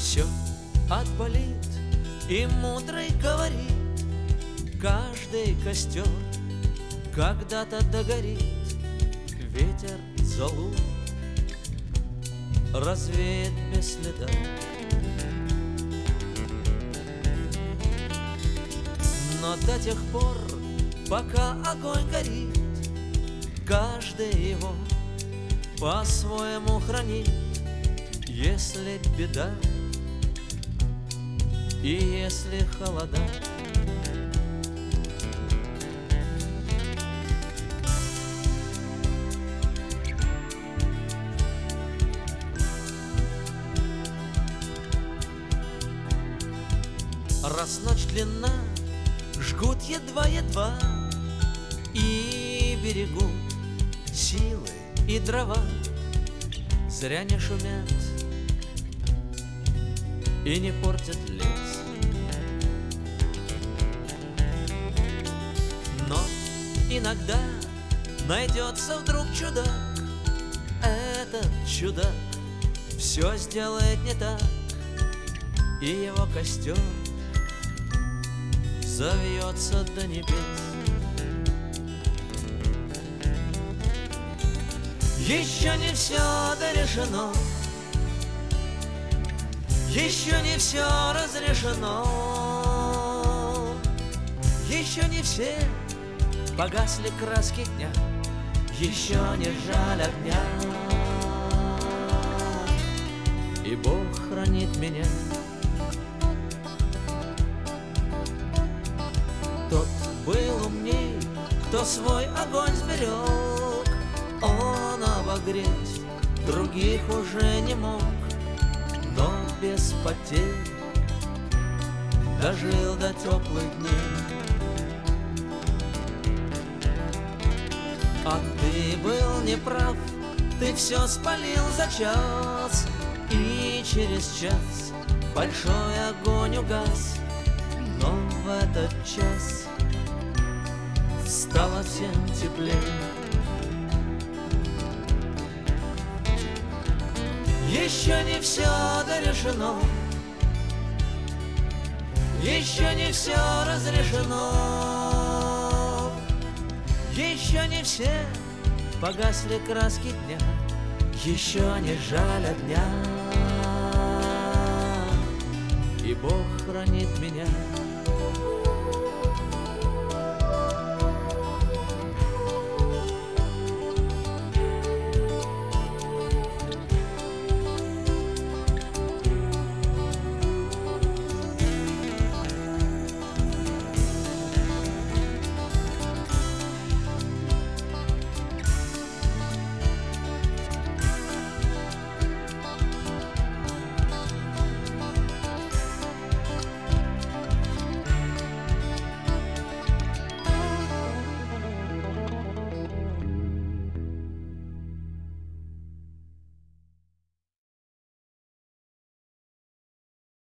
все отболит, и мудрый говорит: каждый костер когда-то догорит. Ветер золу развеет без следа. Но до тех пор, пока огонь горит, каждый его по-своему хранит. Если беда и если холода, раз ночь длинна, жгут едва-едва и берегут силы и дрова. Зря не шумят и не портят лес. Но иногда найдется вдруг чудак. Этот чудак все сделает не так, и его костер завьется до небес. Еще не все дорешено, еще не все разрешено, еще не все погасли краски дня, еще не жаль огня, и Бог хранит меня. Тот был умней, кто свой огонь сберег, он обогреть других уже не мог, но без потерь дожил до теплых дней. А ты был неправ, ты все спалил за час, и через час большой огонь угас. Но в этот час стало всем теплее. Еще не все дорешено, еще не все разрешено, еще не все погасли краски дня, еще не жаль огня, и Бог хранит меня.